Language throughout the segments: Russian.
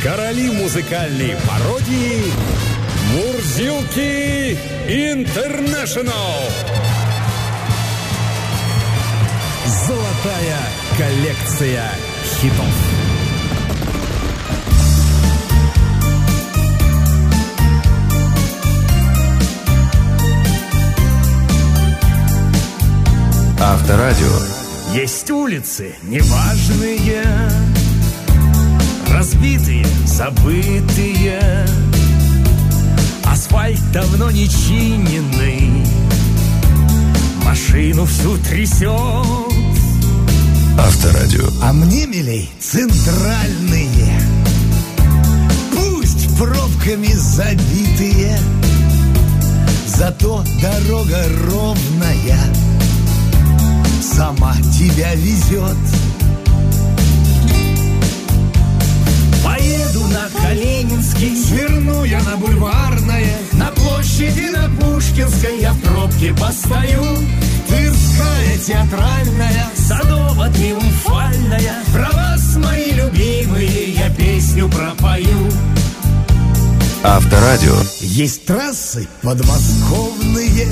Короли музыкальной пародии Мурзилки Интернешнл. Золотая коллекция хитов. Авторадио. Есть улицы неважные, разбитые, забытые, асфальт давно не чиненный, машину всю трясет. Авторадио. А мне, милей, центральные, пусть пробками забитые, зато дорога ровная сама тебя везет. Поеду на Калининский, Сверну я на Бульварное, на площади на Пушкинской я в пробке постою. Тверская театральная, Садово-Триумфальная, про вас, мои любимые, я песню пропою. Авторадио. есть трассы подмосковные,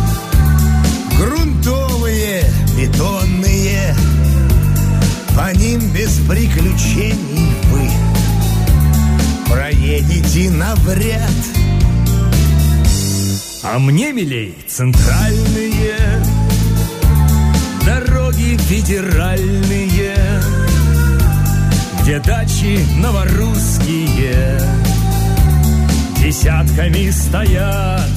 грунтовые, бетонные, по ним без приключений вы проедете навряд. А мне, милей, центральные дороги федеральные, где дачи новорусские десятками стоят.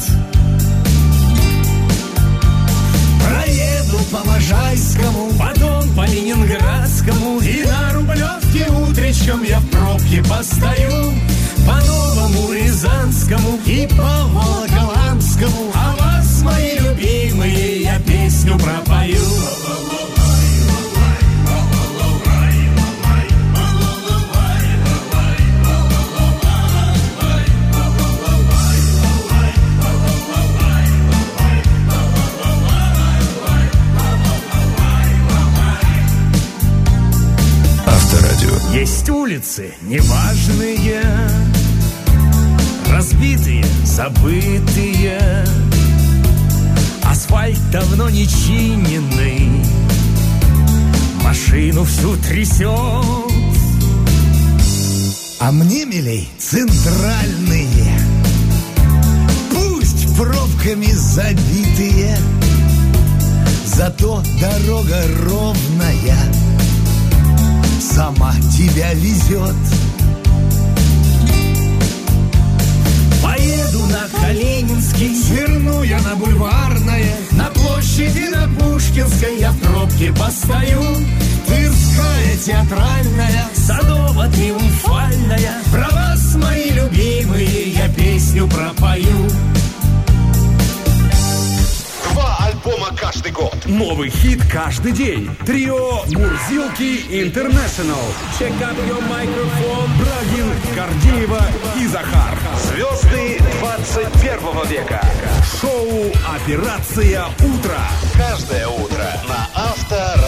Проеду по Можайскому, Потом по Ленинградскому, и на Рублевке утречком я в пробке постою. По Новому Рязанскому и по Волоколамскому, а вас, мои любимые, я песню пропою. Авторадио. Есть улицы неважные, разбитые, забытые, асфальт давно не чиненный, машину всю трясет. а мне, милей, центральные, пусть пробками забитые, зато дорога ровная сама тебя везет. Поеду на Калининский, Сверну я на Бульварное, на площади на Пушкинской я в пробке постою. Тверская театральная, Садово-Триумфальная, про вас, мои любимые, я песню пропою. 2 альбома каждый год. Новый хит каждый день. Трио Мурзилки Интернешнл. Check out your microphone. Брагин, Гордеева и Захар. Звезды 21 века. Шоу «Операция Утро». Каждое утро на Авторадио.